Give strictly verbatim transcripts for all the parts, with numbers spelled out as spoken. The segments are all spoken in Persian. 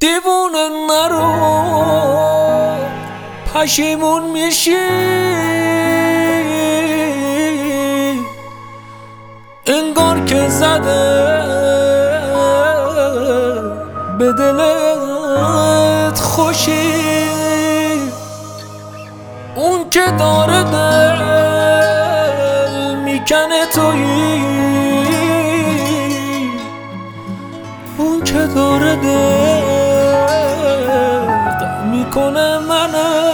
دیوونه نرو پشیمون میشی، انگار که زده به دلت خوشی. اون که داره دل میکنه تویی، اون که داره درد میکنه منه.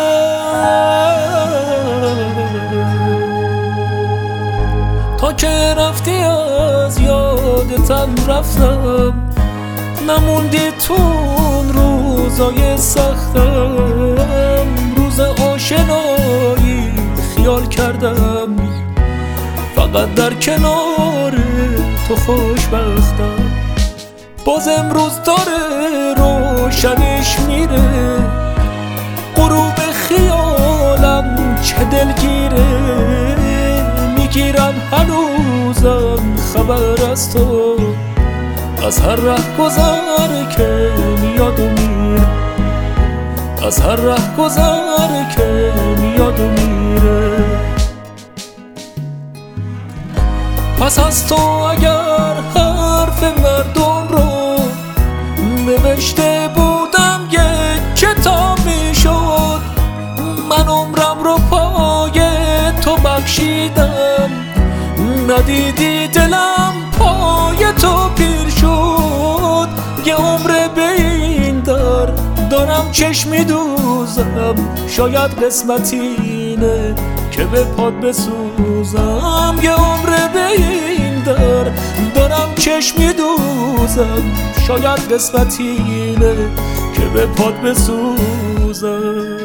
تا که رفتی از یادتم رفتم، نموندی تون روزای سختم. روز آشنایی خیال کردم فقط در کنار تو خوشبختم. باز امروز داره روشنش میره، غروب خیالم چه دلگیره. میگیرم هنوزم خبر از تو، از هر ره گذر که میاد و میره، از هر ره گذر که میاد و میره. پس از تو اگر حرف مردم رو نوشته بودم یک کتاب میشد. من عمرم رو پای تو بخشیدم، ندیدی دلم پای تو پیر شد. یه عمر به این در دارم چشمی دوزم، شاید قسمت اینه که به پات بسوزم. یه عمر به این در دارم چشمی دوزم، شاید قسمت اینه که به پات بسوزم.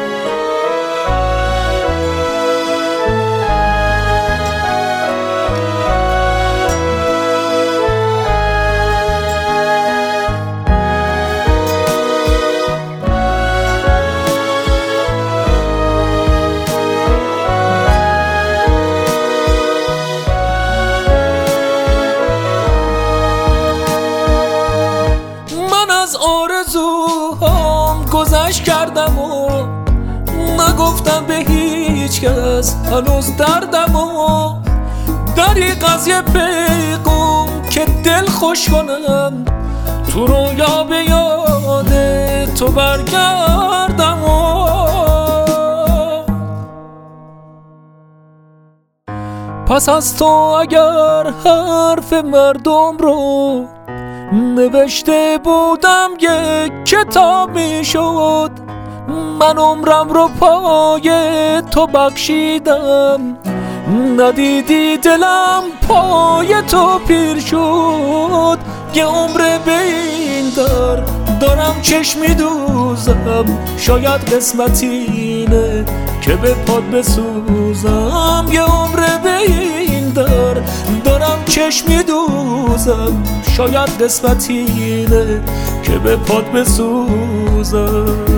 آرزوهام گذشت کردم و نگفتم به هیچ کس هنوز دردم و دریغ از یه پیغام که دل خوش کنم، تو رویا به یاد تو برگردم و پس از تو اگر حرف مردم رو نوشته بودم یک کتاب میشد. من عمرم رو پای تو بخشیدم، ندیدی دلم پای تو پیر شد. یه عمر به این در دارم چشمی دوزم، شاید قسمت اینه که به پات بسوزم. یه عمر به این در دارم چشمی دوزم، شاید قسمت اینه که به پات بسوزم.